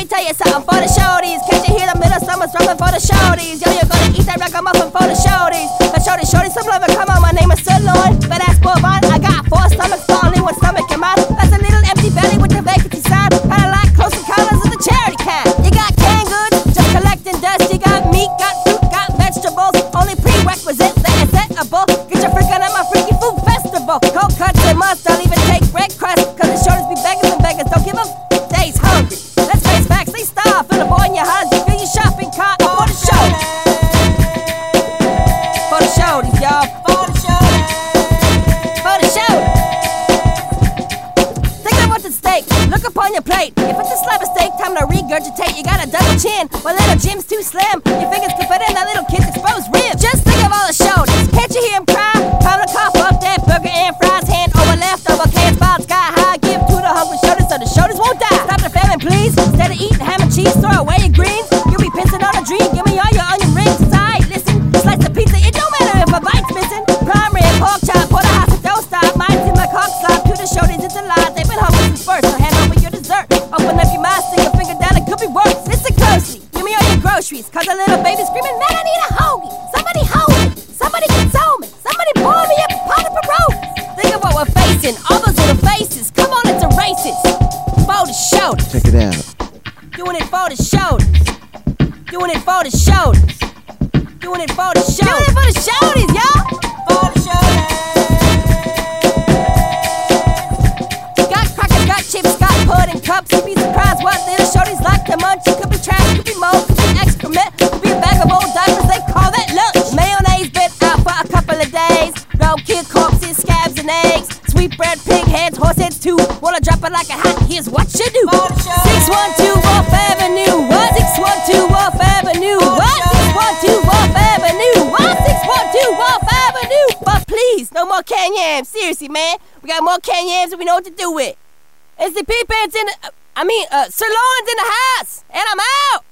me tell you something for the shorties. Can't you hear the middle summer's drumming for the shorties? Yo, you're gonna eat that ragamuffin for the shorties. The shorties, some love and come on, my name is Sirloin. But as for Vaughn, I got 4 stomachs, but only 1 stomach in mine. That's a little empty belly with the vacancy sign. Kinda like Close Encounters of the charity kind. You got canned goods, just collecting dust. You got meat, got fruit, got vegetables. Only prerequisites that is acceptable. Get your freak on at my freaky food festival. Cold cuts and must, I'll even take bread crust. Cause the shorties be beggars and beggars don't give a they's hungry. Let's face facts, they starve. Fill the boy in your house, you fill your shopping cart for the show. For the shorties, y'all. For the shorties. For the shorties. Think of what's at stake. Look upon your plate. If it's a slab of steak, time to regurgitate. You got a double chin, but little Jim's too slim. Your fingers can fit in that little kid's exposed rib. Just think of all the shoulders. Can't you hear him cry? Time to cough up that burger and fries. Hand over leftover cans, filed sky high. Give to the hungry shoulders so the shoulders won't die. Stop the famine, please. Instead of eating ham and cheese, throw away your greens. You'll be pissing on a dream. Give me all your onion rings. Alright, listen. Slice the pizza, it don't matter if a bite's missing. Prime rib, pork chop, porterhouse, and don't stop. Mine's in my cock slop. To the shoulders, it's a lie. They've been hungry since first, so hand over your dessert. Open up your mouth, stick your finger down, it could be worse. Listen closely, give me all your groceries. Cause a little baby screaming, man, I need a hoagie. Somebody hold me, somebody console me. Somebody pour me up a pot of pierogies. Think of what we're facing, all those little faces. Come on, it's a racist. For the shoulders. Check it out. Doing it for the shoulders. Doing it for the shoulders. Doing it for the shoulders. Doing it for the shoulders, y'all. For the shoulders. Got crackers, got chips, got pudding cups. You'd be surprised what little shorties like to munch. It could be trash, could be mold, could be excrement, could be a bag of old diapers, they call that lunch. Mayonnaise been out for a couple of days. Roadkill corpses, scabs and eggs. Sweet bread, pig heads, horse heads too. Wanna drop it like a hat, here's what you do. 612 Wolf Avenue. What? 612 Wolf Avenue. What? 612 Wolf Avenue. What? 612 Wolf Avenue. But please, no more canned yams. Seriously, man. We got more canned yams than we know what to do with. It's the P-Pants in the... Sirloin's in the house. And I'm out.